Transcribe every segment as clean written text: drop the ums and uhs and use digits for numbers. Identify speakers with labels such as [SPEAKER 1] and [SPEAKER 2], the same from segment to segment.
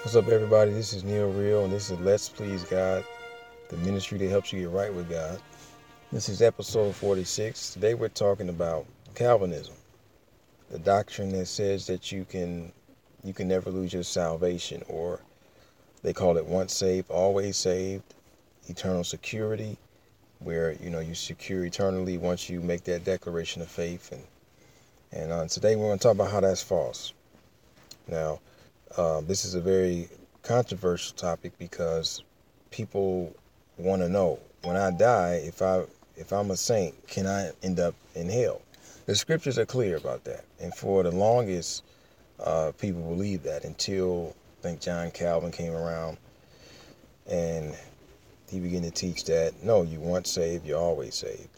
[SPEAKER 1] What's up, everybody? This is Neil Real, and this is Let's Please God, the ministry that helps you get right with God. This is episode 46. Today we're talking about Calvinism, the doctrine that says that you can never lose your salvation, or they call it once saved, always saved, eternal security, where you secure eternally once you make that declaration of faith. And today we're going to talk about how that's false. Now, this is a very controversial topic because people want to know, when I die, if I'm a saint, can I end up in hell? The scriptures are clear about that, and for the longest, people believed that until I think John Calvin came around and he began to teach that no, you once saved, you're always saved,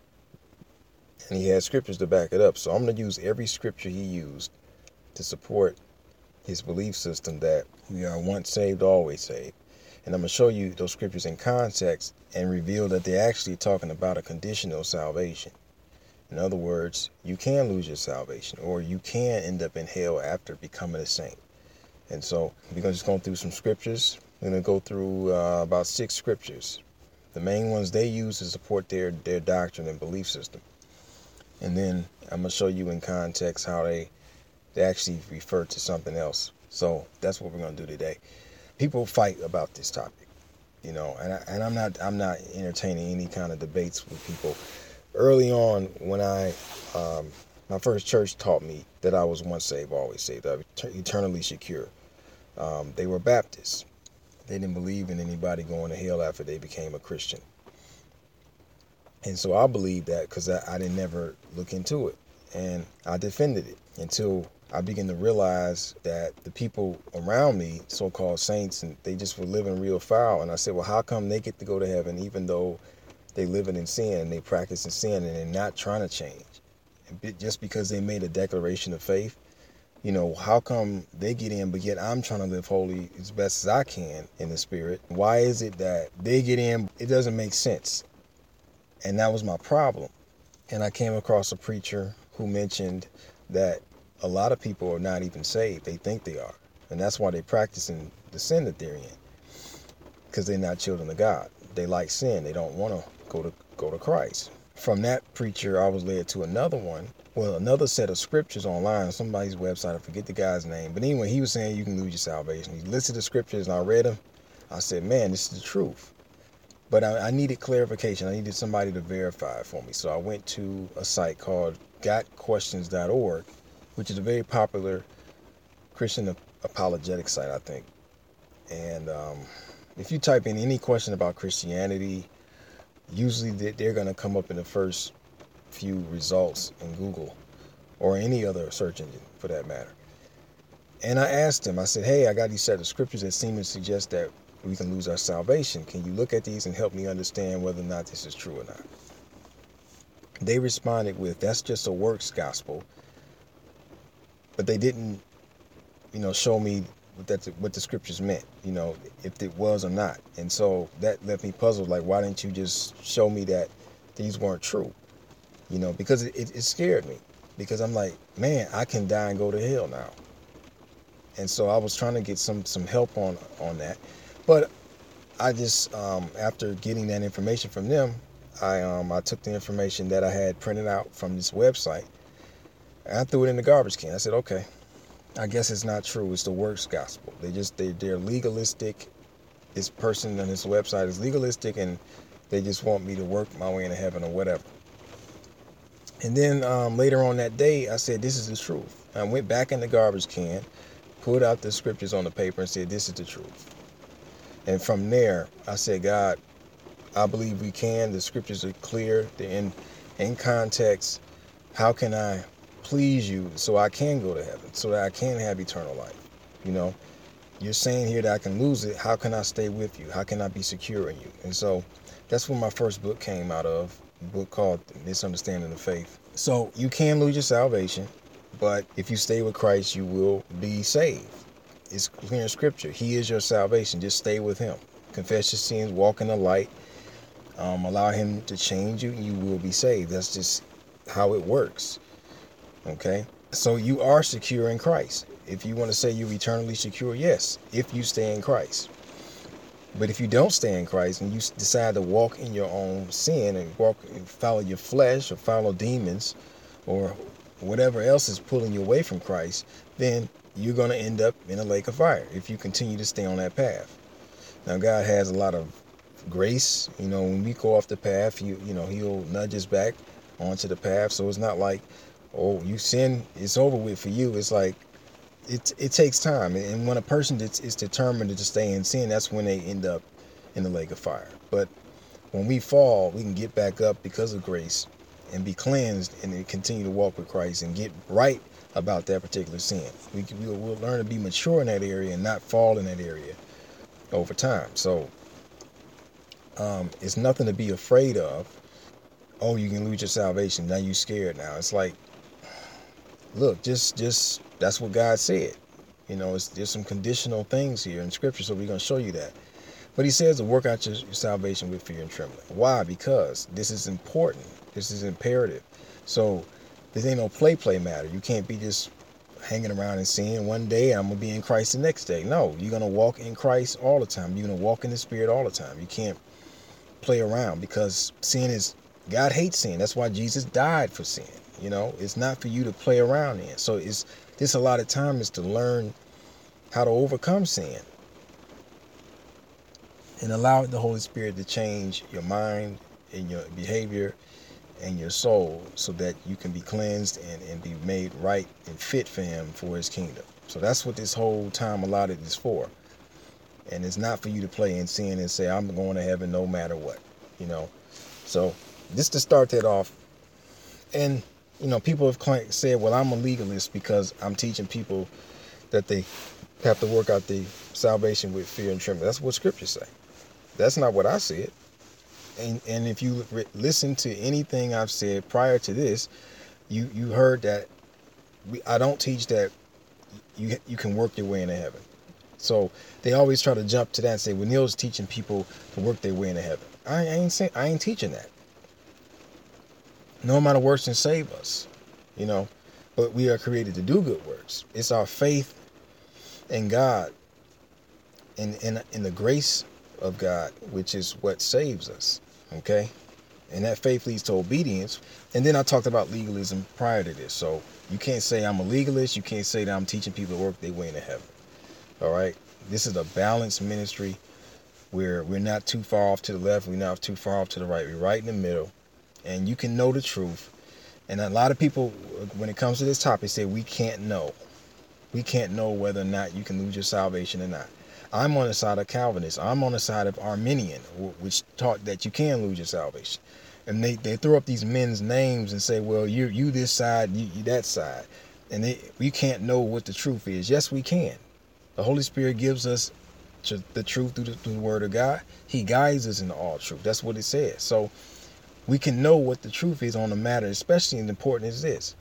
[SPEAKER 1] and he had scriptures to back it up. So I'm going to use every scripture he used to support his belief system that we are once saved, always saved. And I'm going to show you those scriptures in context and reveal that they're actually talking about a conditional salvation. In other words, you can lose your salvation, or you can end up in hell after becoming a saint. And so we're just going through some scriptures. We're going to go through about 6 scriptures, the main ones they use to support their doctrine and belief system. And then I'm going to show you in context how they actually refer to something else. So that's what we're going to do today. People fight about this topic, and I'm not entertaining any kind of debates with people. Early on, when my first church taught me that I was once saved, always saved, I was eternally secure. They were Baptists. They didn't believe in anybody going to hell after they became a Christian. And so I believed that because I didn't never look into it, and I defended it until I began to realize that the people around me, so-called saints, and they just were living real foul. And I said, well, how come they get to go to heaven even though they living in sin and they practicing sin and they're not trying to change? And just because they made a declaration of faith, how come they get in, but yet I'm trying to live holy as best as I can in the spirit? Why is it that they get in? It doesn't make sense. And that was my problem. And I came across a preacher who mentioned that a lot of people are not even saved. They think they are. And that's why they're practicing the sin that they're in, because they're not children of God. They like sin. They don't want to go to Christ. From that preacher, I was led to another set of scriptures online, somebody's website. I forget the guy's name. But anyway, he was saying you can lose your salvation. He listed the scriptures and I read them. I said, man, this is the truth. But I needed clarification. I needed somebody to verify it for me. So I went to a site called gotquestions.org, which is a very popular Christian apologetic site, I think. And if you type in any question about Christianity, usually they're going to come up in the first few results in Google or any other search engine for that matter. And I asked them, I said, hey, I got these set of scriptures that seem to suggest that we can lose our salvation. Can you look at these and help me understand whether or not this is true or not? They responded with, that's just a works gospel. But they didn't, show me what the scriptures meant, if it was or not. And so that left me puzzled. Like, why didn't you just show me that these weren't true? Because it scared me. Because I'm like, man, I can die and go to hell now. And so I was trying to get some help on that. But I just, after getting that information from them, I took the information that I had printed out from this website, I threw it in the garbage can. I said, okay, I guess it's not true. It's the works gospel. They're legalistic. This person on this website is legalistic, and they just want me to work my way into heaven or whatever. And then later on that day, I said, this is the truth. I went back in the garbage can, pulled out the scriptures on the paper and said, this is the truth. And from there, I said, God, I believe we can. The scriptures are clear. They're in context. How can I please you so I can go to heaven, so that I can have eternal life? You're saying here that I can lose it. How can I stay with you? How can I be secure in you? And so that's when my first book came out of, a book called Misunderstanding the Faith. So you can lose your salvation, but if you stay with Christ, you will be saved. It's clear in scripture. He is your salvation. Just stay with him. Confess your sins, walk in the light, allow him to change you, and you will be saved. That's just how it works. Okay. So you are secure in Christ. If you want to say you're eternally secure, yes, if you stay in Christ. But if you don't stay in Christ and you decide to walk in your own sin and walk and follow your flesh or follow demons or whatever else is pulling you away from Christ, then you're going to end up in a lake of fire if you continue to stay on that path. Now, God has a lot of grace. When we go off the path, he'll nudge us back onto the path. So it's not like, oh, you sin, it's over with for you. It's like, it takes time. And when a person is determined to stay in sin, that's when they end up in the lake of fire. But when we fall, we can get back up because of grace and be cleansed and continue to walk with Christ and get right about that particular sin. We'll learn to be mature in that area and not fall in that area over time. So it's nothing to be afraid of. Oh, you can lose your salvation. Now you're scared now. It's like, look, just that's what God said. There's some conditional things here in Scripture, so we're going to show you that. But he says to work out your salvation with fear and trembling. Why? Because this is important. This is imperative. So this ain't no play matter. You can't be just hanging around and sin. One day I'm going to be in Christ the next day. No, you're going to walk in Christ all the time. You're going to walk in the Spirit all the time. You can't play around because God hates sin. That's why Jesus died for sin. It's not for you to play around in. So this a lot of time is to learn how to overcome sin and allow the Holy Spirit to change your mind and your behavior and your soul so that you can be cleansed and be made right and fit for him for his kingdom. So that's what this whole time allotted is for. And it's not for you to play in sin and say, I'm going to heaven no matter what, So just to start that off. And, people have said, well, I'm a legalist because I'm teaching people that they have to work out the salvation with fear and trembling. That's what scriptures say. That's not what I said. And if you listen to anything I've said prior to this, you heard that I don't teach that you can work your way into heaven. So they always try to jump to that and say, well, Neil's teaching people to work their way into heaven. I ain't teaching that. No amount of works can save us, but we are created to do good works. It's our faith in God and in the grace of God, which is what saves us. Okay. And that faith leads to obedience. And then I talked about legalism prior to this. So you can't say I'm a legalist. You can't say that I'm teaching people to work their way into heaven. All right. This is a balanced ministry where we're not too far off to the left. We're not too far off to the right. We're right in the middle. And you can know the truth. And a lot of people, when it comes to this topic, say we can't know. We can't know whether or not you can lose your salvation or not. I'm on the side of Calvinists. I'm on the side of Arminian, which taught that you can lose your salvation. And they throw up these men's names and say, well, you this side, you that side. And we can't know what the truth is. Yes, we can. The Holy Spirit gives us the truth through the word of God. He guides us into all truth. That's what it says. So we can know what the truth is on the matter, especially as important as this.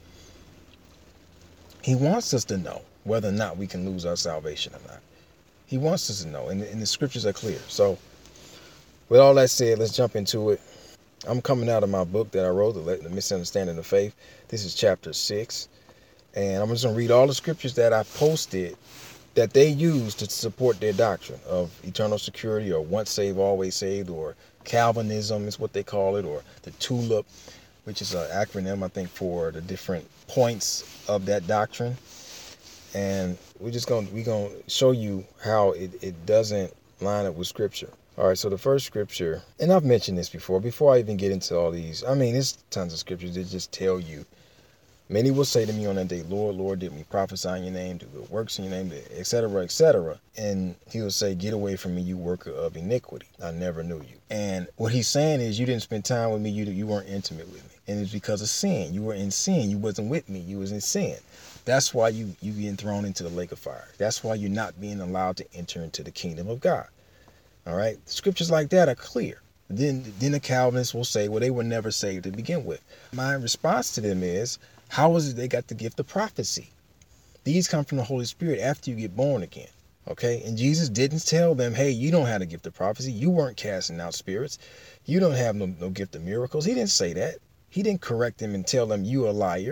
[SPEAKER 1] He wants us to know whether or not we can lose our salvation or not. He wants us to know, and the scriptures are clear. So with all that said, let's jump into it. I'm coming out of my book that I wrote, The Misunderstanding of Faith. This is chapter 6. And I'm just going to read all the scriptures that I posted that they use to support their doctrine of eternal security, or once saved, always saved, or Calvinism is what they call it, or the TULIP, which is an acronym, I think, for the different points of that doctrine. And we're going to show you how it doesn't line up with scripture. All right, so the first scripture, and I've mentioned this before I even get into all these. I mean, there's tons of scriptures that just tell you. Many will say to me on that day, Lord, Lord, did we prophesy in your name, do good works in your name, et cetera, et cetera. And he will say, get away from me, you worker of iniquity. I never knew you. And what he's saying is you didn't spend time with me. You weren't intimate with me. And it's because of sin. You were in sin. You wasn't with me. You was in sin. That's why you being thrown into the lake of fire. That's why you're not being allowed to enter into the kingdom of God. All right. Scriptures like that are clear. Then the Calvinists will say, well, they were never saved to begin with. My response to them is, how is it they got the gift of prophecy? These come from the Holy Spirit after you get born again. Okay. And Jesus didn't tell them, hey, you don't have the gift of prophecy. You weren't casting out spirits. You don't have no gift of miracles. He didn't say that. He didn't correct them and tell them you a liar.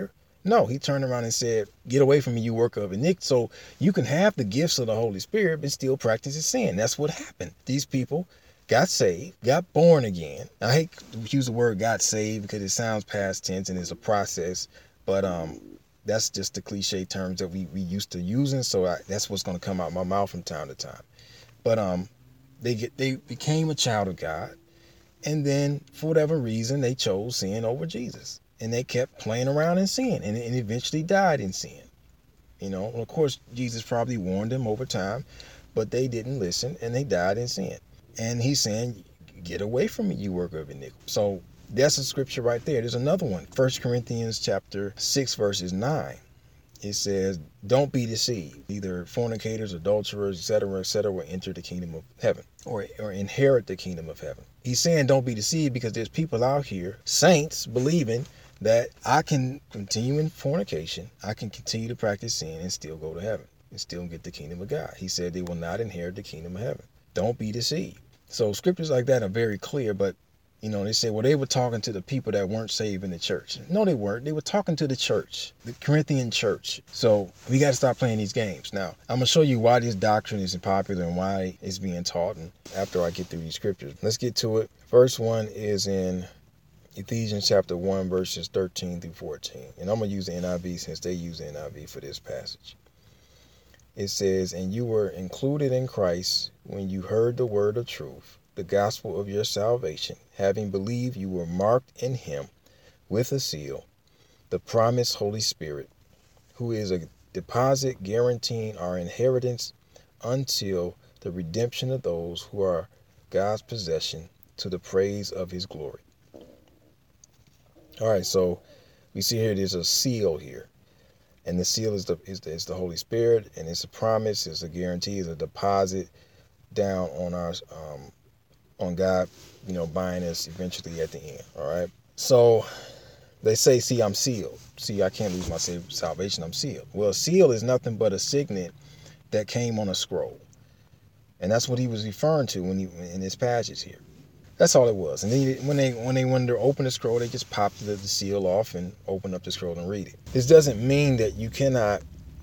[SPEAKER 1] No, he turned around and said, get away from me, you worker of iniquity. So you can have the gifts of the Holy Spirit, but still practice sin. That's what happened. These people got saved, got born again. I hate to use the word got saved because it sounds past tense and it's a process, but that's just the cliche terms that we used to using. So that's what's going to come out my mouth from time to time. But they became a child of God, and then for whatever reason they chose sin over Jesus, and they kept playing around in sin, and eventually died in sin. And of course Jesus probably warned them over time, but they didn't listen, and they died in sin. And he's saying, get away from me, you worker of iniquity. So that's a scripture right there. There's another one, 1 Corinthians chapter 6 verses 9. It says, don't be deceived. Either fornicators, adulterers, etc. will enter the kingdom of heaven, or inherit the kingdom of heaven. He's saying don't be deceived because there's people out here, saints, believing that I can continue in fornication, I can continue to practice sin and still go to heaven and still get the kingdom of God. He said they will not inherit the kingdom of heaven. Don't be deceived. So scriptures like that are very clear, but they say, well, they were talking to the people that weren't saved in the church. No, they weren't. They were talking to the church, the Corinthian church. So we got to stop playing these games. Now, I'm going to show you why this doctrine isn't popular and why it's being taught. And after I get through these scriptures, let's get to it. First one is in Ephesians chapter 1, verses 13 through 14. And I'm going to use the NIV since they use the NIV for this passage. It says, and you were included in Christ when you heard the word of truth, the gospel of your salvation. Having believed, you were marked in him with a seal, the promised Holy Spirit, who is a deposit guaranteeing our inheritance until the redemption of those who are God's possession, to the praise of his glory. All right, so we see here there's a seal here. And the seal is the Holy Spirit, and it's a promise, it's a guarantee, it's a deposit down on our on God, buying us eventually at the end. All right. So they say, see, I'm sealed. See, I can't lose my salvation. I'm sealed. Well, seal is nothing but a signet that came on a scroll, and that's what he was referring to in this passage here. That's all it was. And then when they wanted to open the scroll, they just popped the seal off and open up the scroll and read it. This doesn't mean that you cannot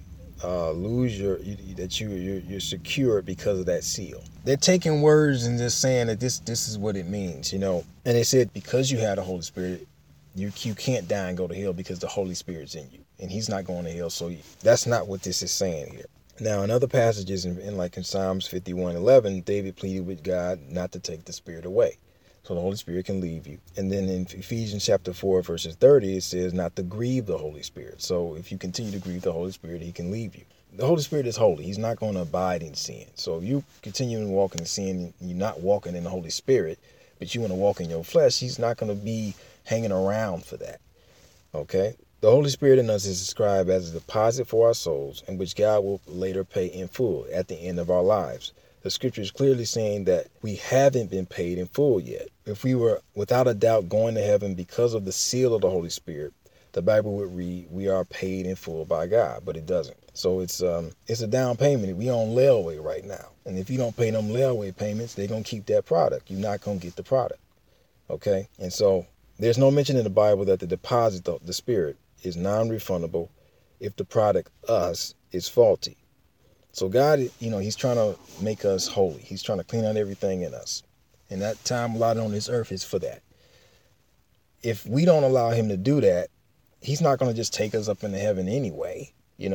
[SPEAKER 1] lose you're secure because of that seal. They're taking words and just saying that this is what it means, And they said because you have the Holy Spirit, you can't die and go to hell because the Holy Spirit's in you, and he's not going to hell. So that's not what this is saying here. Now, in other passages, in Psalms 51:11, David pleaded with God not to take the Spirit away, so the Holy Spirit can leave you. And then in Ephesians chapter 4, verses 30, it says not to grieve the Holy Spirit. So if you continue to grieve the Holy Spirit, he can leave you. The Holy Spirit is holy. He's not going to abide in sin. So if you continue to walk in sin, you're not walking in the Holy Spirit, but you want to walk in your flesh, he's not going to be hanging around for that. Okay? The Holy Spirit in us is described as a deposit for our souls, in which God will later pay in full at the end of our lives. The scripture is clearly saying that we haven't been paid in full yet. If we were without a doubt going to heaven because of the seal of the Holy Spirit, the Bible would read, we are paid in full by God, but it doesn't. So it's a down payment. We on layaway right now. And if you don't pay them layaway payments, they're going to keep that product. You're not going to get the product. Okay? And so there's no mention in the Bible that the deposit of the Spirit is non-refundable if the product, us, is faulty. So God, he's trying to make us holy. He's trying to clean out everything in us. And that time allotted on this earth is for that. If we don't allow him to do that, he's not going to just take us up into heaven anyway.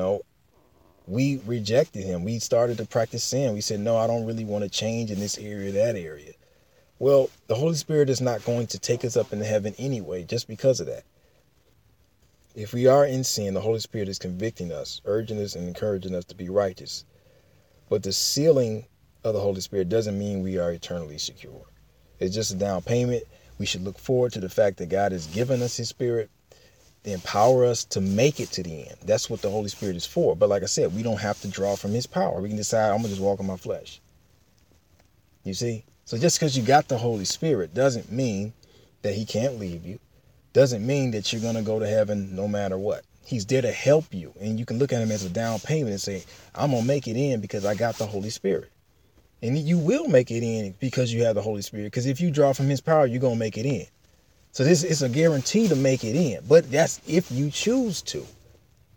[SPEAKER 1] We rejected him. We started to practice sin. We said, no, I don't really want to change in this area, that area. Well, the Holy Spirit is not going to take us up into heaven anyway, just because of that. If we are in sin, the Holy Spirit is convicting us, urging us and encouraging us to be righteous. But the sealing of the Holy Spirit doesn't mean we are eternally secure. It's just a down payment. We should look forward to the fact that God has given us his Spirit to empower us to make it to the end. That's what the Holy Spirit is for. But like I said, we don't have to draw from his power. We can decide, I'm going to just walk in my flesh. You see? So just because you got the Holy Spirit doesn't mean that he can't leave you. Doesn't mean that you're going to go to heaven no matter what. He's there to help you. And you can look at him as a down payment and say, I'm going to make it in because I got the Holy Spirit. And you will make it in because you have the Holy Spirit. Because if you draw from his power, you're going to make it in. So this is a guarantee to make it in. But that's if you choose to.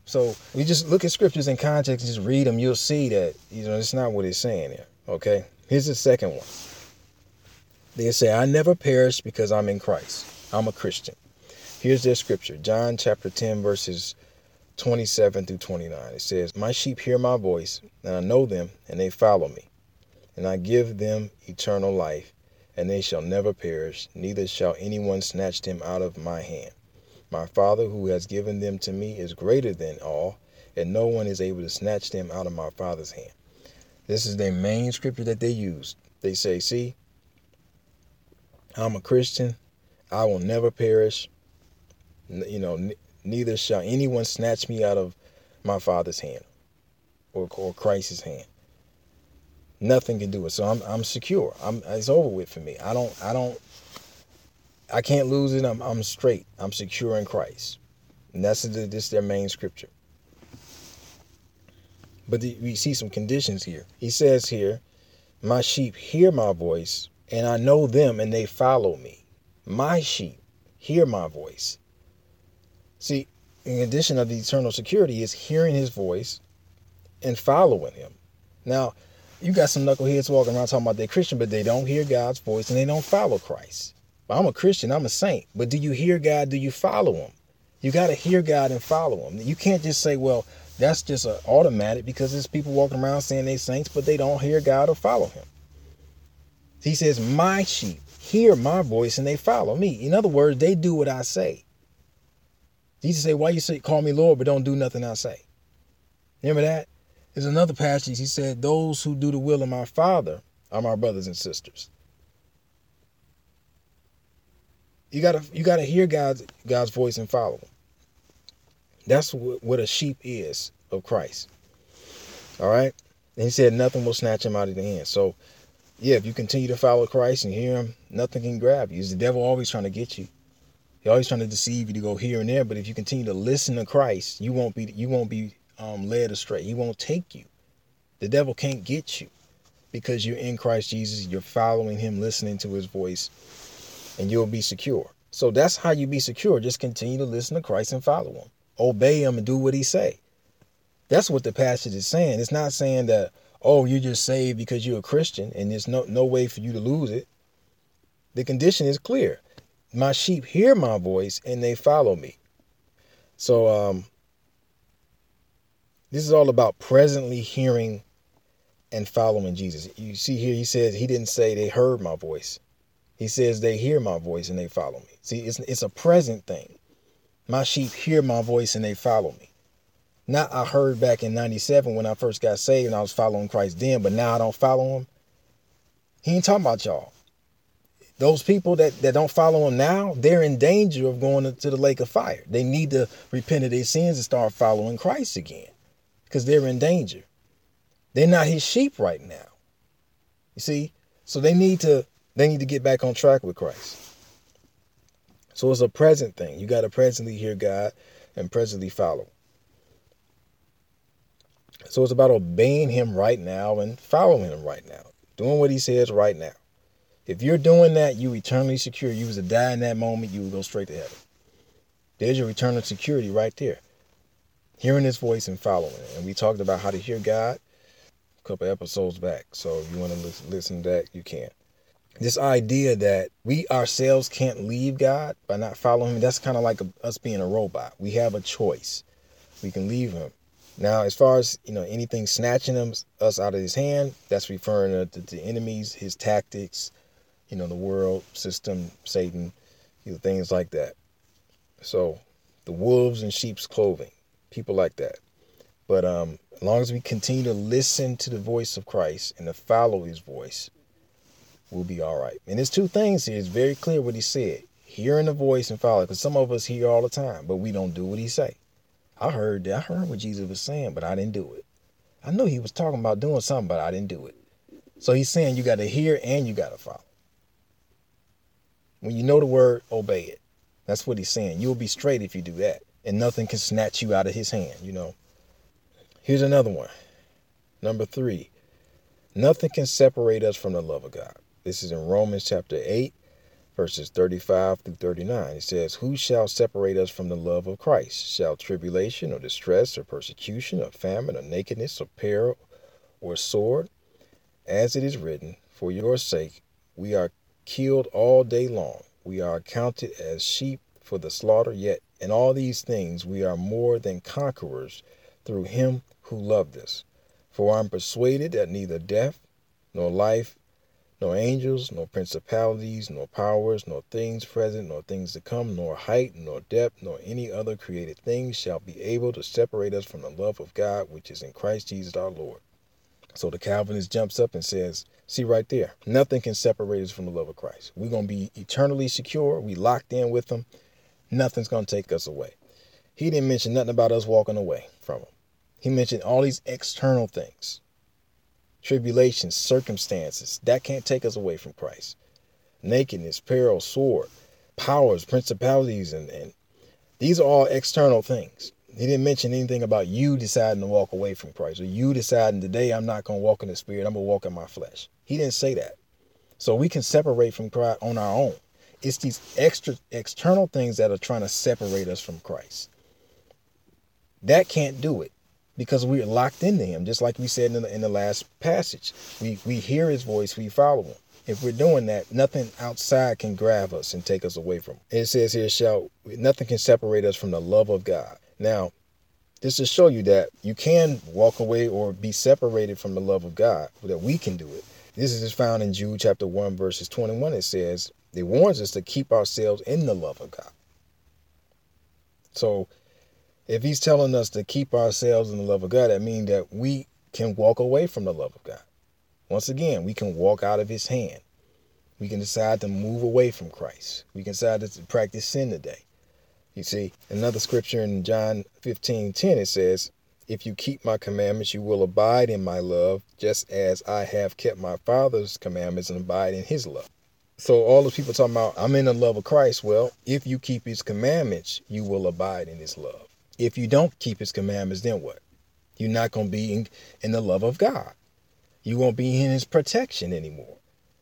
[SPEAKER 1] So we just look at scriptures in context and just read them. You'll see that, it's not what it's saying there. Okay. Here's the second one. They say, I never perish because I'm in Christ. I'm a Christian. Here's their scripture. John chapter 10, verses 27 through 29. It says, my sheep hear my voice, and I know them, and they follow me. And I give them eternal life, and they shall never perish, neither shall anyone snatch them out of my hand. My Father who has given them to me is greater than all, and no one is able to snatch them out of my Father's hand. This is their main scripture that they use. They say, see, I'm a Christian. I will never perish. Neither shall anyone snatch me out of my Father's hand or Christ's hand. Nothing can do it. So I'm secure. It's over with for me. I can't lose it. I'm straight. I'm secure in Christ. And this is their main scripture. But we see some conditions here. He says here, my sheep hear my voice, and I know them, and they follow me. My sheep hear my voice. See, in addition of the eternal security is hearing his voice and following him. Now, you got some knuckleheads walking around talking about they're Christian, but they don't hear God's voice and they don't follow Christ. Well, I'm a Christian, I'm a saint, but do you hear God? Do you follow him? You got to hear God and follow him. You can't just say, well, that's just an automatic, because there's people walking around saying they're saints, but they don't hear God or follow him. He says, my sheep hear my voice and they follow me. In other words, they do what I say. Jesus said, why you say call me Lord, but don't do nothing I say? Remember that? There's another passage. He said, those who do the will of my Father are my brothers and sisters. You gotta hear God's voice and follow him. That's what a sheep is of Christ. All right. And he said nothing will snatch him out of the hand. So yeah, if you continue to follow Christ and hear him, nothing can grab you. It's the devil always trying to get you. He's always trying to deceive you to go here and there. But if you continue to listen to Christ, you won't be led astray. He won't take you. The devil can't get you because you're in Christ Jesus. You're following him, listening to his voice, and you'll be secure. So that's how you be secure. Just continue to listen to Christ and follow him. Obey him and do what he say. That's what the passage is saying. It's not saying that, oh, you're just saved because you're a Christian and there's no way for you to lose it. The condition is clear. My sheep hear my voice and they follow me. So this is all about presently hearing and following Jesus. You see here, he says, he didn't say they heard my voice. He says they hear my voice and they follow me. See, it's a present thing. My sheep hear my voice and they follow me. Not I heard back in 97 when I first got saved and I was following Christ then, but now I don't follow him. He ain't talking about y'all. Those people that don't follow him now, they're in danger of going to the lake of fire. They need to repent of their sins and start following Christ again because they're in danger. They're not his sheep right now. You see? So they need to get back on track with Christ. So it's a present thing. You got to presently hear God and presently follow. So it's about obeying him right now and following him right now. Doing what he says right now. If you're doing that, you eternally secure. You was to die in that moment, you would go straight to heaven. There's your eternal security right there. Hearing his voice and following it. And we talked about how to hear God a couple episodes back. So if you want to listen to that, you can. This idea that we ourselves can't leave God by not following him, that's kind of like us being a robot. We have a choice. We can leave him. Now, as far as, anything snatching us out of his hand, that's referring to the enemies, his tactics, the world system, Satan, things like that. So the wolves in sheep's clothing, people like that. But as long as we continue to listen to the voice of Christ and to follow his voice, we'll be all right. And there's two things here. It's very clear what he said. Hearing the voice and follow. Because some of us hear all the time, but we don't do what he say. I heard what Jesus was saying, but I didn't do it. I know he was talking about doing something, but I didn't do it. So he's saying you got to hear and you got to follow. When you know the word, obey it. That's what he's saying. You'll be straight if you do that. And nothing can snatch you out of his hand, Here's another one. Number 3. Nothing can separate us from the love of God. This is in Romans chapter 8, verses 35 through 39. It says, "Who shall separate us from the love of Christ? Shall tribulation or distress or persecution or famine or nakedness or peril or sword? As it is written, for your sake we are killed all day long. We are accounted as sheep for the slaughter. Yet in all these things we are more than conquerors through him who loved us. For I am persuaded that neither death, nor life, nor angels, nor principalities, nor powers, nor things present, nor things to come, nor height, nor depth, nor any other created thing shall be able to separate us from the love of God, which is in Christ Jesus our Lord." So the Calvinist jumps up and says, see right there, nothing can separate us from the love of Christ. We're going to be eternally secure. We locked in with him. Nothing's going to take us away. He didn't mention nothing about us walking away from him. He mentioned all these external things. Tribulations, circumstances, that can't take us away from Christ. Nakedness, peril, sword, powers, principalities, and these are all external things. He didn't mention anything about you deciding to walk away from Christ, or you deciding today I'm not going to walk in the Spirit, I'm going to walk in my flesh. He didn't say that. So we can separate from Christ on our own. It's these external things that are trying to separate us from Christ. That can't do it because we're locked into him, just like we said in the last passage. We hear his voice, we follow him. If we're doing that, nothing outside can grab us and take us away from him. It says here, nothing can separate us from the love of God. Now, just to show you that you can walk away or be separated from the love of God, that we can do it. This is found in Jude chapter 1, verses 21. It warns us to keep ourselves in the love of God. So if he's telling us to keep ourselves in the love of God, that means that we can walk away from the love of God. Once again, we can walk out of his hand. We can decide to move away from Christ. We can decide to practice sin today. You see, another scripture in John 15:10, it says, "If you keep my commandments, you will abide in my love, just as I have kept my Father's commandments and abide in his love." So all those people talking about, I'm in the love of Christ. Well, if you keep his commandments, you will abide in his love. If you don't keep his commandments, then what? You're not going to be in the love of God. You won't be in his protection anymore.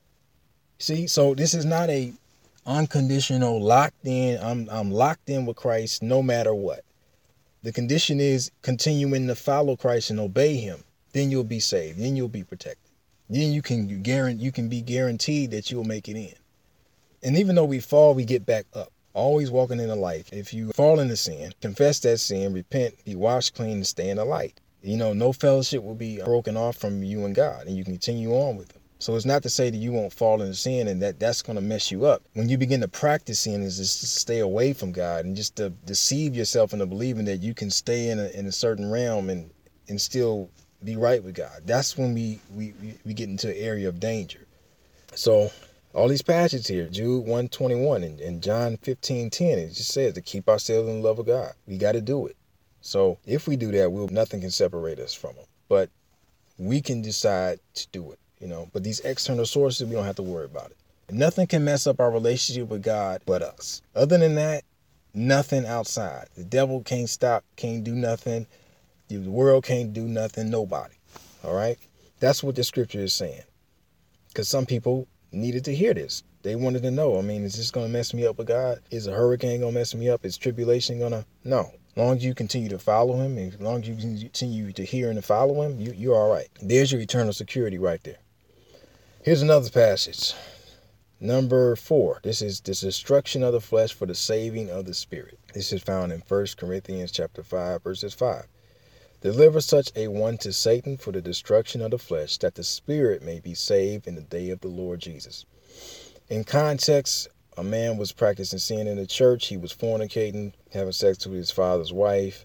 [SPEAKER 1] See, so this is not a unconditional locked in. I'm locked in with Christ no matter what. The condition is continuing to follow Christ and obey him. Then you'll be saved. Then you'll be protected. Then you can be guaranteed that you'll make it in. And even though we fall, we get back up. Always walking in the light. If you fall into sin, confess that sin, repent, be washed clean, and stay in the light. No fellowship will be broken off from you and God, and you can continue on with him. So it's not to say that you won't fall into sin and that's going to mess you up. When you begin to practice sin, is just to stay away from God and just to deceive yourself into believing that you can stay in a certain realm and still be right with God. That's when we get into an area of danger. So all these passages here, Jude 1:21 and John 15:10, it just says to keep ourselves in the love of God. We got to do it. So if we do that, nothing can separate us from him. But we can decide to do it. But these external sources, we don't have to worry about it. Nothing can mess up our relationship with God but us. Other than that, nothing outside. The devil can't do nothing. The world can't do nothing, nobody. All right? That's what the scripture is saying. Because some people needed to hear this. They wanted to know, is this going to mess me up with God? Is a hurricane going to mess me up? Is tribulation going to? No. As long as you continue to follow him, and as long as you continue to hear and to follow him, you're all right. There's your eternal security right there. Here's another passage. Number 4. This is the destruction of the flesh for the saving of the spirit. This is found in 1 Corinthians chapter 5, verses 5. "Deliver such a one to Satan for the destruction of the flesh, that the spirit may be saved in the day of the Lord Jesus." In context, a man was practicing sin in the church. He was fornicating, having sex with his father's wife.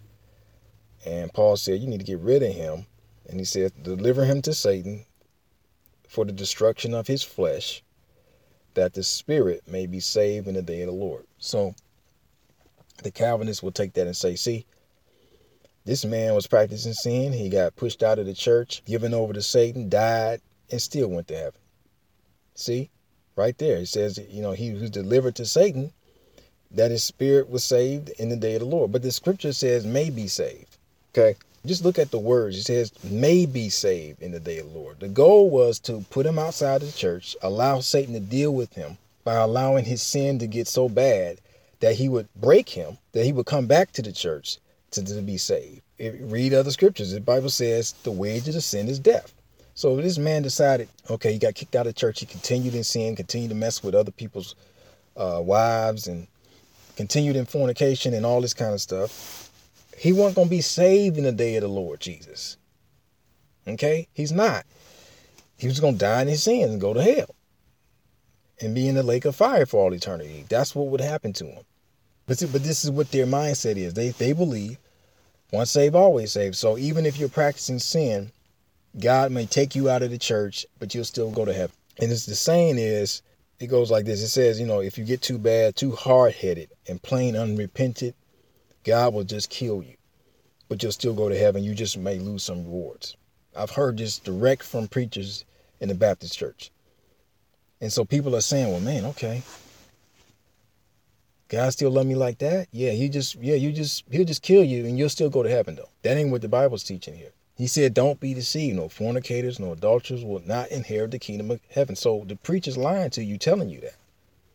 [SPEAKER 1] And Paul said, you need to get rid of him. And he said, deliver him to Satan for the destruction of his flesh, that the spirit may be saved in the day of the Lord. So the Calvinists will take that and say, see, this man was practicing sin. He got pushed out of the church, given over to Satan, died, and still went to heaven. See, right there, it says, he was delivered to Satan, that his spirit was saved in the day of the Lord. But the scripture says may be saved. Okay. Just look at the words. It says may be saved in the day of the Lord. The goal was to put him outside of the church, allow Satan to deal with him, by allowing his sin to get so bad that he would break him, that he would come back to the church to be saved. Read other scriptures. The Bible says the wages of sin is death. So this man decided, okay, he got kicked out of church. He continued in sin, continued to mess with other people's wives, and continued in fornication and all this kind of stuff. He wasn't going to be saved in the day of the Lord Jesus. Okay? He's not. He was going to die in his sins and go to hell and be in the lake of fire for all eternity. That's what would happen to him. But this is what their mindset is. They believe once saved, always saved. So even if you're practicing sin, God may take you out of the church, but you'll still go to heaven. And the saying is, it goes like this. It says, if you get too bad, too hard-headed, and plain unrepentant, God will just kill you. But you'll still go to heaven. You just may lose some rewards. I've heard this direct from preachers in the Baptist church. And so people are saying, well, man, okay, God still love me like that? Yeah, he'll just kill you and you'll still go to heaven though. That ain't what the Bible's teaching here. He said, don't be deceived. No fornicators, no adulterers will not inherit the kingdom of heaven. So the preacher's lying to you, telling you that.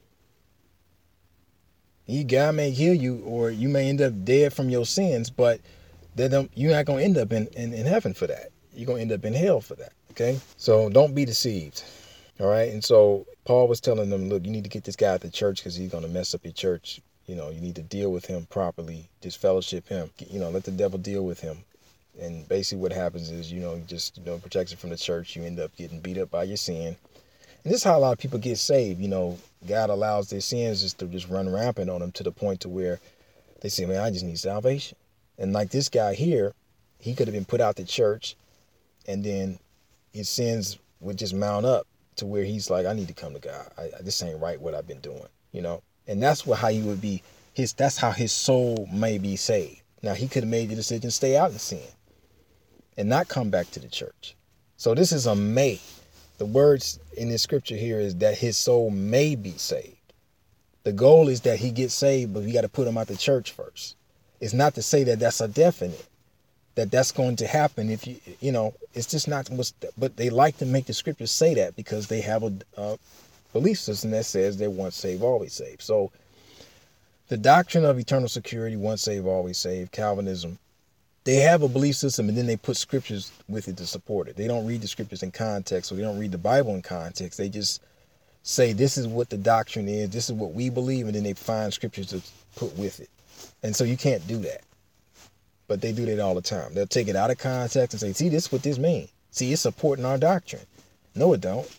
[SPEAKER 1] God may heal you, or you may end up dead from your sins, but you're not going to end up in heaven for that. You're going to end up in hell for that. Okay? So don't be deceived. All right? And so Paul was telling them, look, you need to get this guy at the church because he's going to mess up your church. You need to deal with him properly. Just fellowship him. Let the devil deal with him. And basically what happens is, protection from the church, you end up getting beat up by your sin. And this is how a lot of people get saved. God allows their sins just to run rampant on them to the point to where they say, man, I just need salvation. And like this guy here, he could have been put out the church and then his sins would just mount up to where he's like, I need to come to God. This ain't right what I've been doing, And that's how he would be, that's how his soul may be saved. Now, he could have made the decision to stay out in sin and not come back to the church. So this is a may. The words in this scripture here is that his soul may be saved. The goal is that he gets saved, but we got to put him out the church first. It's not to say that that's a definite, that's going to happen if it's just not. But they like to make the scriptures say that because they have a belief system that says they're once saved, always saved. So the doctrine of eternal security, once saved, always saved, Calvinism, they have a belief system and then they put scriptures with it to support it. They don't read the scriptures in context, or they don't read the Bible in context. They just say, this is what the doctrine is, this is what we believe, and then they find scriptures to put with it. And so you can't do that. But they do that all the time. They'll take it out of context and say, see, this is what this means. See, it's supporting our doctrine. No, it don't.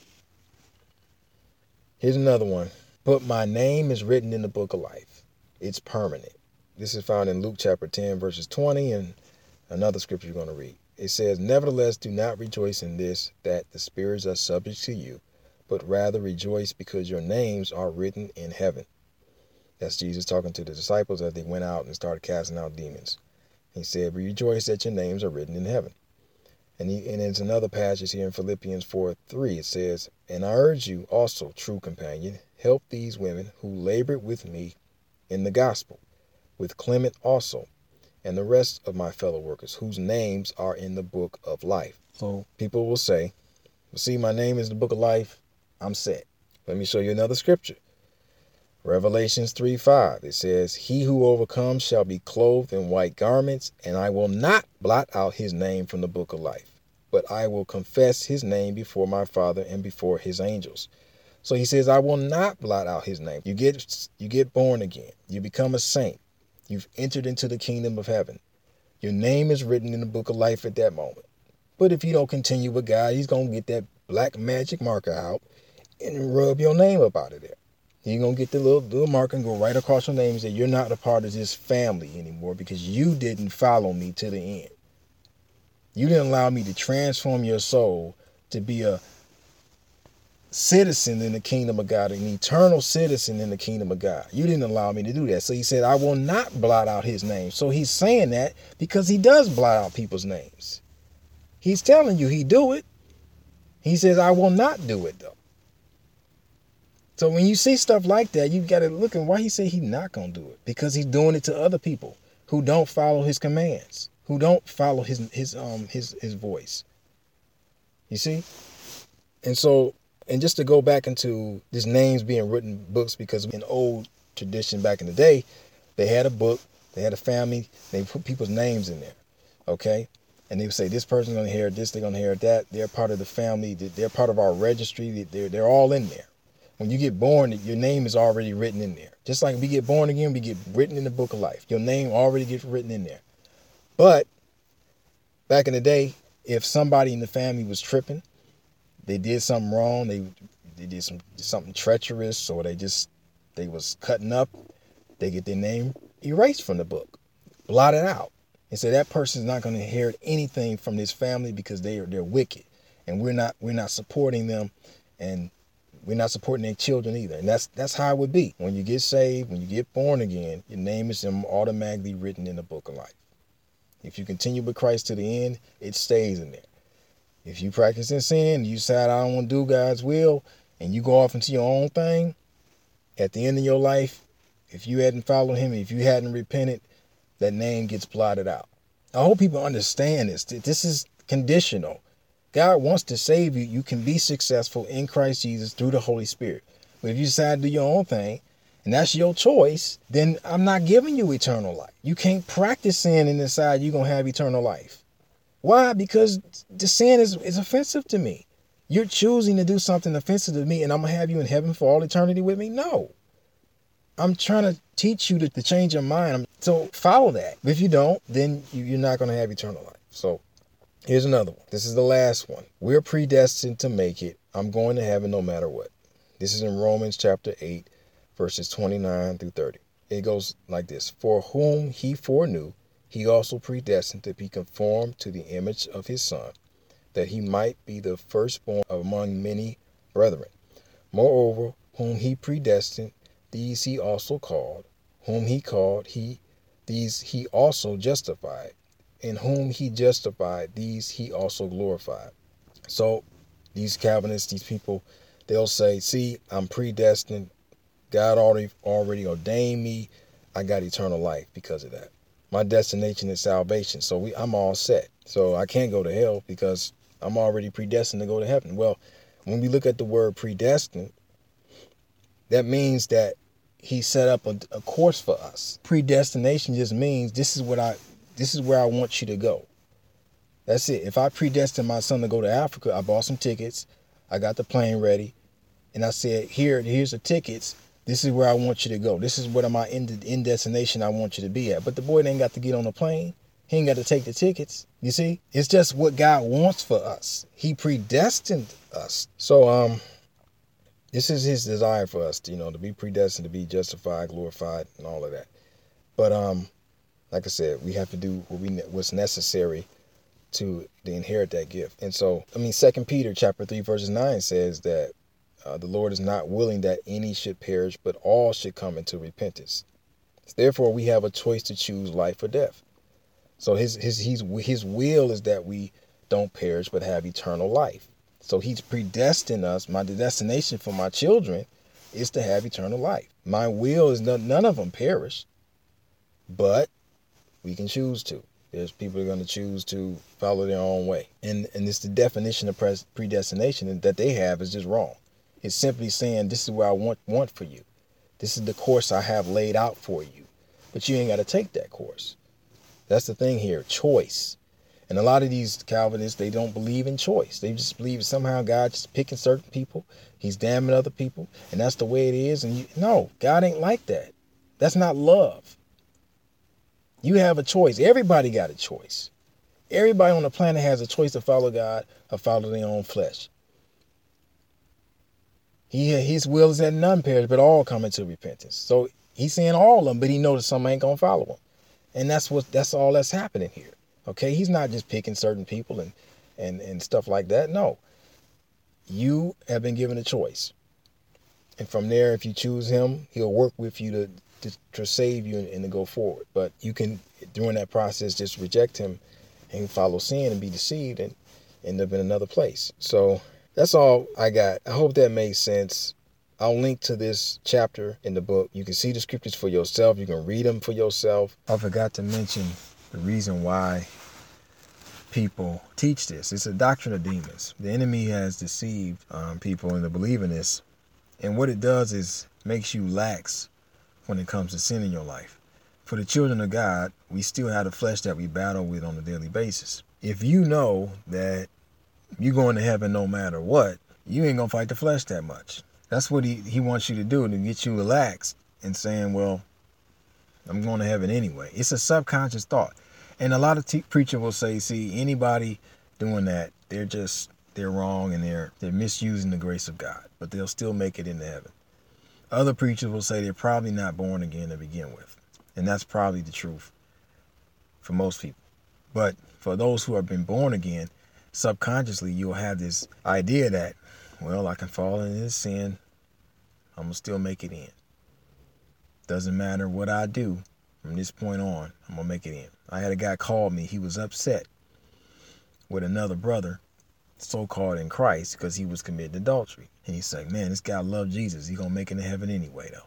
[SPEAKER 1] Here's another one. But my name is written in the book of life. It's permanent. This is found in Luke chapter 10, verses 20, and another scripture you're going to read. It says, nevertheless, do not rejoice in this, that the spirits are subject to you, but rather rejoice because your names are written in heaven. That's Jesus talking to the disciples as they went out and started casting out demons. He said, rejoice that your names are written in heaven. And there's another passage here in Philippians 4:3. It says, and I urge you also, true companion, help these women who labored with me in the gospel, with Clement also, and the rest of my fellow workers whose names are in the book of life. So people will say, see, my name is in the book of life. I'm set. Let me show you another scripture. Revelations 3:5. It says, he who overcomes shall be clothed in white garments, and I will not blot out his name from the book of life, but I will confess his name before my Father and before his angels. So he says, I will not blot out his name. You get born again. You become a saint. You've entered into the kingdom of heaven. Your name is written in the book of life at that moment. But if you don't continue with God, he's going to get that black magic marker out and rub your name up out of there. You're going to get the little marker and go right across your name and say, you're not a part of this family anymore because you didn't follow me to the end. You didn't allow me to transform your soul to be a citizen in the kingdom of God, an eternal citizen in the kingdom of God. You didn't allow me to do that. So he said, I will not blot out his name. So he's saying that because he does blot out people's names. He's telling you he do it. He says, I will not do it though. So when you see stuff like that, you got to look at why he said he's not going to do it. Because he's doing it to other people who don't follow his commands, who don't follow his voice. You see? And so And just to go back into these names being written in books, because in old tradition back in the day, they had a book, they had a family, they put people's names in there, okay? And they would say, this person's going to inherit this, they're going to inherit that. They're part of the family. They're part of our registry. They're all in there. When you get born, your name is already written in there. Just like we get born again, we get written in the book of life. Your name already gets written in there. But back in the day, if somebody in the family was tripping, they did something wrong, they did something treacherous, or they was cutting up, they get their name erased from the book, blotted out. And so that person's not going to inherit anything from this family because they're wicked, and we're not supporting them, and we're not supporting their children either. And that's how it would be when you get saved, when you get born again. Your name is automatically written in the book of life. If you continue with Christ to the end, it stays in there. If you practice in sin, you decide I don't want to do God's will, and you go off into your own thing, at the end of your life, if you hadn't followed him, if you hadn't repented, that name gets blotted out. I hope people understand this. This is conditional. God wants to save you. You can be successful in Christ Jesus through the Holy Spirit. But if you decide to do your own thing, and that's your choice, then I'm not giving you eternal life. You can't practice sin and decide you're going to have eternal life. Why? Because the sin is offensive to me. You're choosing to do something offensive to me, and I'm going to have you in heaven for all eternity with me? No. I'm trying to teach you to change your mind. So follow that. If you don't, then you're not going to have eternal life. So here's another one. This is the last one. We're predestined to make it. I'm going to heaven no matter what. This is in Romans chapter 8, verses 29 through 30. It goes like this. For whom he foreknew, he also predestined to be conformed to the image of his Son, that he might be the firstborn among many brethren. Moreover, whom he predestined, these he also called. Whom he called, these he also justified. And whom he justified, these he also glorified. So these Calvinists, these people, they'll say, see, I'm predestined. God already ordained me. I got eternal life because of that. My destination is salvation. So I'm all set. So I can't go to hell because I'm already predestined to go to heaven. Well, when we look at the word predestined, that means that he set up a course for us. Predestination just means this is where I want you to go. That's it. If I predestined my son to go to Africa, I bought some tickets, I got the plane ready, and I said, here's the tickets. This is where I want you to go. This is what my end destination I want you to be at. But the boy ain't got to get on the plane. He ain't got to take the tickets. You see? It's just what God wants for us. He predestined us. So this is his desire for us, to be predestined, to be justified, glorified, and all of that. But like I said, we have to do what's necessary to inherit that gift. And so, 2 Peter chapter 3, verses 9 says that the Lord is not willing that any should perish, but all should come into repentance. Therefore, we have a choice to choose life or death. So his will is that we don't perish, but have eternal life. So he's predestined us. The destination for my children is to have eternal life. My will is none of them perish, but we can choose to. There's people who are going to choose to follow their own way. And it's the definition of predestination that they have is just wrong. It's simply saying, this is where I want for you. This is the course I have laid out for you. But you ain't got to take that course. That's the thing here, choice. And a lot of these Calvinists, they don't believe in choice. They just believe somehow God just picking certain people. He's damning other people. And that's the way it is. And no, God ain't like that. That's not love. You have a choice. Everybody got a choice. Everybody on the planet has a choice to follow God or follow their own flesh. His will is that none perish, but all come into repentance. So he's saying all of them, but he knows some ain't going to follow him. And that's all that's happening here. Okay, he's not just picking certain people and stuff like that. No, you have been given a choice. And from there, if you choose him, he'll work with you to save you and to go forward. But you can, during that process, just reject him and follow sin and be deceived and end up in another place. So that's all I got. I hope that made sense. I'll link to this chapter in the book. You can see the scriptures for yourself. You can read them for yourself. I forgot to mention the reason why people teach this. It's a doctrine of demons. The enemy has deceived people into believing this. And what it does is makes you lax when it comes to sin in your life. For the children of God, we still have the flesh that we battle with on a daily basis. If you know that you're going to heaven no matter what, you ain't going to fight the flesh that much. That's what he wants you to do, to get you relaxed and saying, well, I'm going to heaven anyway. It's a subconscious thought. And a lot of preachers will say, see, anybody doing that, they're wrong and they're misusing the grace of God, but they'll still make it into heaven. Other preachers will say they're probably not born again to begin with. And that's probably the truth for most people. But for those who have been born again, subconsciously, you'll have this idea that, well, I can fall into this sin. I'm going to still make it in. Doesn't matter what I do from this point on, I'm going to make it in. I had a guy call me. He was upset with another brother, so-called in Christ, because he was committing adultery. And he's like, man, this guy loves Jesus. He's going to make it in heaven anyway, though.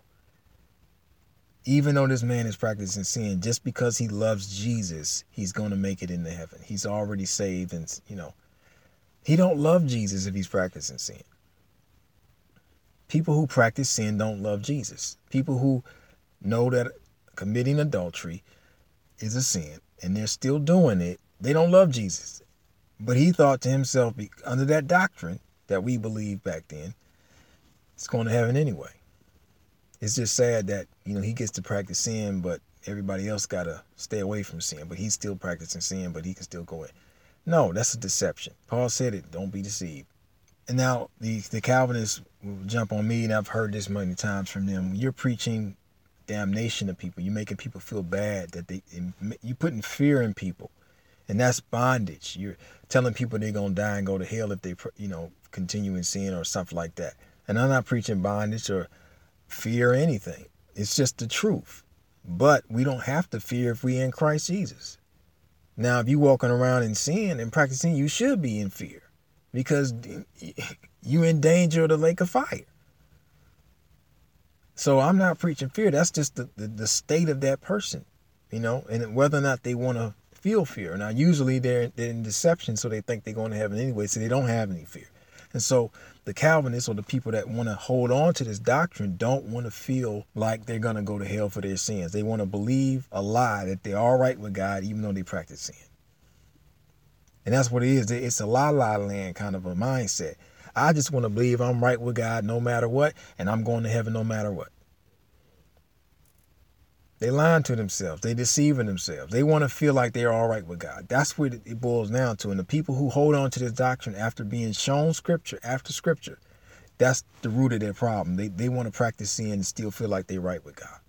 [SPEAKER 1] Even though this man is practicing sin, just because he loves Jesus, he's going to make it into heaven. He's already saved, and, he don't love Jesus if he's practicing sin. People who practice sin don't love Jesus. People who know that committing adultery is a sin, and they're still doing it, they don't love Jesus. But he thought to himself, under that doctrine that we believed back then, it's going to heaven anyway. It's just sad that, he gets to practice sin, but everybody else got to stay away from sin. But he's still practicing sin, but he can still go in. No, that's a deception. Paul said it, don't be deceived. And now the Calvinists will jump on me, and I've heard this many times from them. You're preaching damnation to people. You're making people feel bad, that you're putting fear in people. And that's bondage. You're telling people they're going to die and go to hell if they, continue in sin or something like that. And I'm not preaching bondage or fear or anything. It's just the truth. But we don't have to fear if we're in Christ Jesus. Now, if you're walking around in sin and practicing, you should be in fear, because you're in danger of the lake of fire. So I'm not preaching fear. That's just the state of that person, and whether or not they want to feel fear. Now, usually they're in deception, so they think they're going to heaven anyway, so they don't have any fear. And so the Calvinists, or the people that want to hold on to this doctrine, don't want to feel like they're going to go to hell for their sins. They want to believe a lie that they're all right with God, even though they practice sin. And that's what it is. It's a la-la land kind of a mindset. I just want to believe I'm right with God no matter what, and I'm going to heaven no matter what. They lying to themselves. They deceiving themselves. They want to feel like they're all right with God. That's what it boils down to. And the people who hold on to this doctrine after being shown scripture after scripture, that's the root of their problem. They want to practice sin and still feel like they're right with God.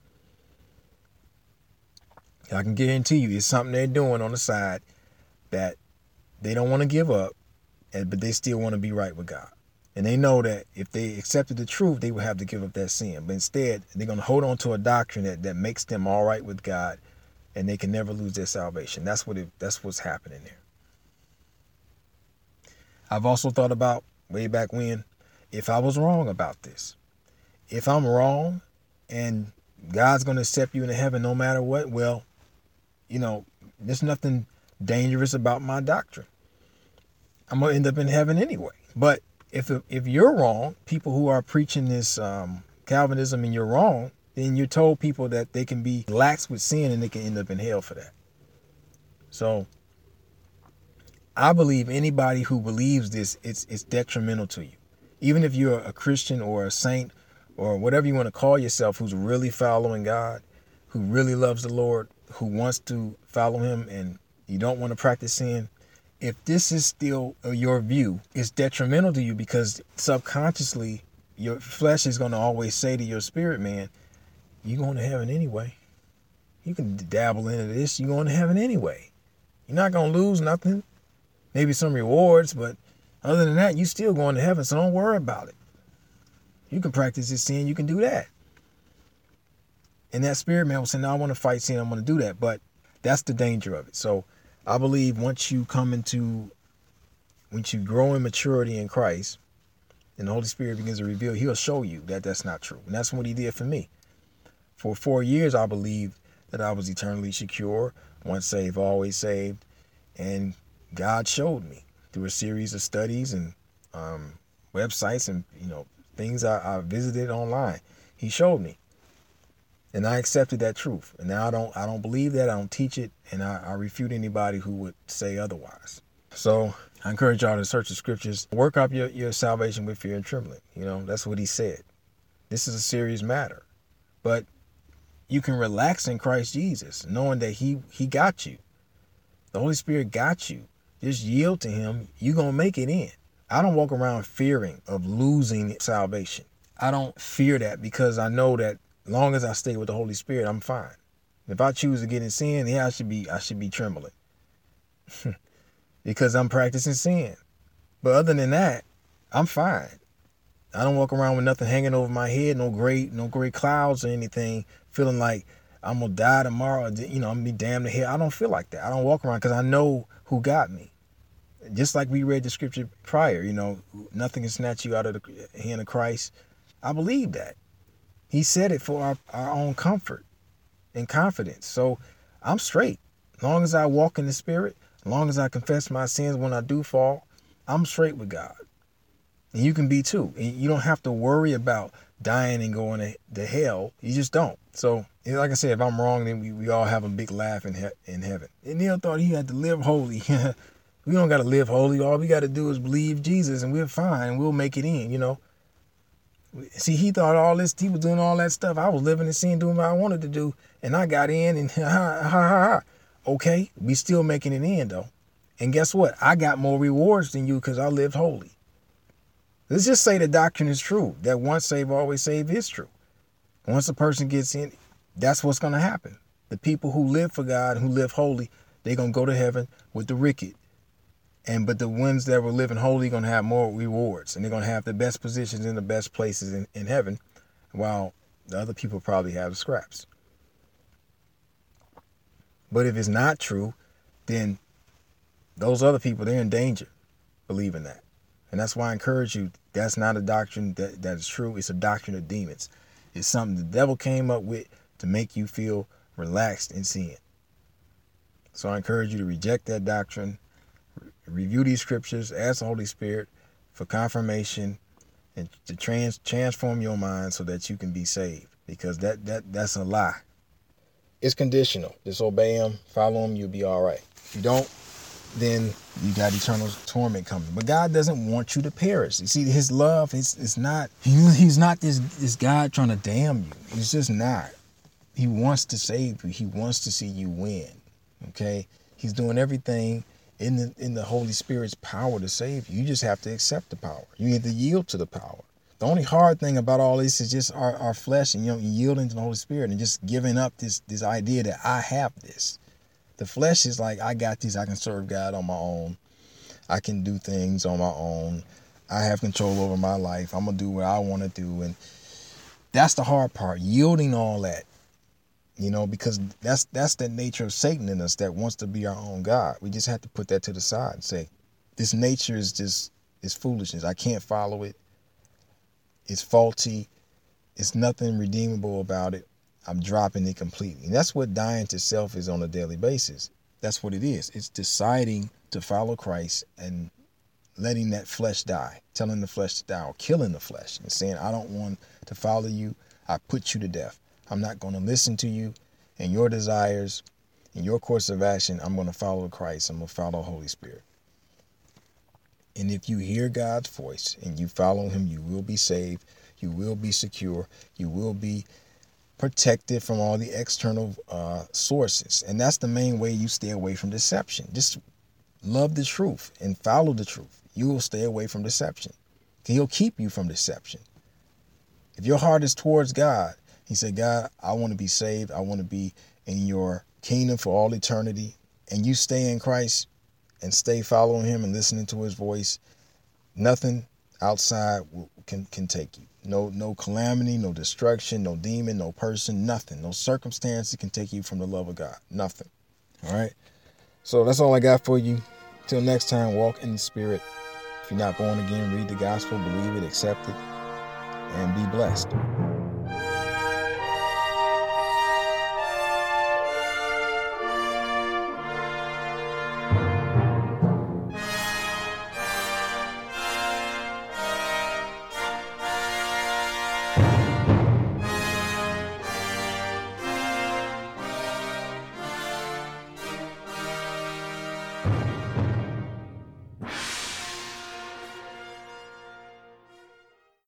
[SPEAKER 1] I can guarantee you it's something they're doing on the side that they don't want to give up, but they still want to be right with God. And they know that if they accepted the truth, they would have to give up that sin. But instead, they're going to hold on to a doctrine that makes them all right with God, and they can never lose their salvation. That's what's happening there. I've also thought about way back when, if I was wrong about this. If I'm wrong and God's going to accept you into heaven no matter what, well, there's nothing dangerous about my doctrine. I'm going to end up in heaven anyway. But if you're wrong, people who are preaching this Calvinism, and you're wrong, then you're told people that they can be lax with sin and they can end up in hell for that. So I believe anybody who believes this, it's detrimental to you. Even if you're a Christian or a saint or whatever you want to call yourself, who's really following God, who really loves the Lord, who wants to follow him, and you don't want to practice sin, if this is still your view, it's detrimental to you, because subconsciously your flesh is going to always say to your spirit, man, you're going to heaven anyway. You can dabble into this. You're going to heaven anyway. You're not going to lose nothing. Maybe some rewards, but other than that, you're still going to heaven. So don't worry about it. You can practice this sin. You can do that. And that spirit man will say, no, I want to fight sin. I'm going to do that. But that's the danger of it. So I believe once you grow in maturity in Christ, and the Holy Spirit begins to reveal, he'll show you that that's not true. And that's what he did for me. For 4 years, I believed that I was eternally secure, once saved, always saved. And God showed me through a series of studies and websites and things I visited online. He showed me, and I accepted that truth. And now I don't believe that. I don't teach it, and I refute anybody who would say otherwise. So I encourage y'all to search the scriptures, work up your salvation with fear and trembling. That's what he said. This is a serious matter, but you can relax in Christ Jesus, knowing that he got you. The Holy Spirit got you. Just yield to him. You're going to make it in. I don't walk around fearing of losing salvation. I don't fear that, because I know that as long as I stay with the Holy Spirit, I'm fine. If I choose to get in sin, I should be trembling because I'm practicing sin. But other than that, I'm fine. I don't walk around with nothing hanging over my head, no gray clouds or anything, feeling like I'm going to die tomorrow, I'm going to be damned to hell. I don't feel like that. I don't walk around, because I know who got me. Just like we read the scripture prior, nothing can snatch you out of the hand of Christ. I believe that. He said it for our own comfort and confidence. So I'm straight. As long as I walk in the Spirit, as long as I confess my sins when I do fall, I'm straight with God. And you can be too. And you don't have to worry about dying and going to hell. You just don't. So, like I said, if I'm wrong, then we all have a big laugh in heaven. And Neil thought he had to live holy. We don't got to live holy. All we got to do is believe Jesus, and we're fine. We'll make it in, See, he thought all this, he was doing all that stuff. I was living in sin, doing what I wanted to do, and I got in, and Okay, we still making it in, though. And guess what? I got more rewards than you because I lived holy. Let's just say the doctrine is true, that once saved, always saved is true. Once a person gets in, that's what's going to happen. The people who live for God, who live holy, they're going to go to heaven with the wicked. But the ones that were living holy are going to have more rewards, and they're going to have the best positions in the best places in heaven, while the other people probably have the scraps. But if it's not true, then those other people, they're in danger believing that. And that's why I encourage you, that's not a doctrine that is true. It's a doctrine of demons. It's something the devil came up with to make you feel relaxed in sin. So I encourage you to reject that doctrine. Review these scriptures, ask the Holy Spirit for confirmation and to transform your mind so that you can be saved, because that's a lie. It's conditional. Just obey him, follow him, you'll be all right. If you don't, then you got eternal torment coming. But God doesn't want you to perish. You see, his love is not, he's not this God trying to damn you. He's just not. He wants to save you. He wants to see you win. Okay? He's doing everything in the Holy Spirit's power to save you. You just have to accept the power. You need to yield to the power. The only hard thing about all this is just our flesh and yielding to the Holy Spirit and just giving up this idea that I have this. The flesh is like, I got this. I can serve God on my own. I can do things on my own. I have control over my life. I'm going to do what I want to do. And that's the hard part, yielding all that. Because that's the nature of Satan in us that wants to be our own God. We just have to put that to the side and say, this nature is foolishness. I can't follow it. It's faulty. It's nothing redeemable about it. I'm dropping it completely. And that's what dying to self is on a daily basis. That's what it is. It's deciding to follow Christ and letting that flesh die, telling the flesh to die, or killing the flesh and saying, I don't want to follow you. I put you to death. I'm not going to listen to you and your desires and your course of action. I'm going to follow Christ. I'm going to follow the Holy Spirit. And if you hear God's voice and you follow him, you will be saved. You will be secure. You will be protected from all the external sources. And that's the main way you stay away from deception. Just love the truth and follow the truth. You will stay away from deception. He'll keep you from deception. If your heart is towards God, he said, God, I want to be saved. I want to be in your kingdom for all eternity. And you stay in Christ and stay following him and listening to his voice. Nothing outside can take you. No calamity, no destruction, no demon, no person, nothing. No circumstances can take you from the love of God. Nothing. All right. So that's all I got for you. Till next time, walk in the Spirit. If you're not born again, read the gospel, believe it, accept it, and be blessed.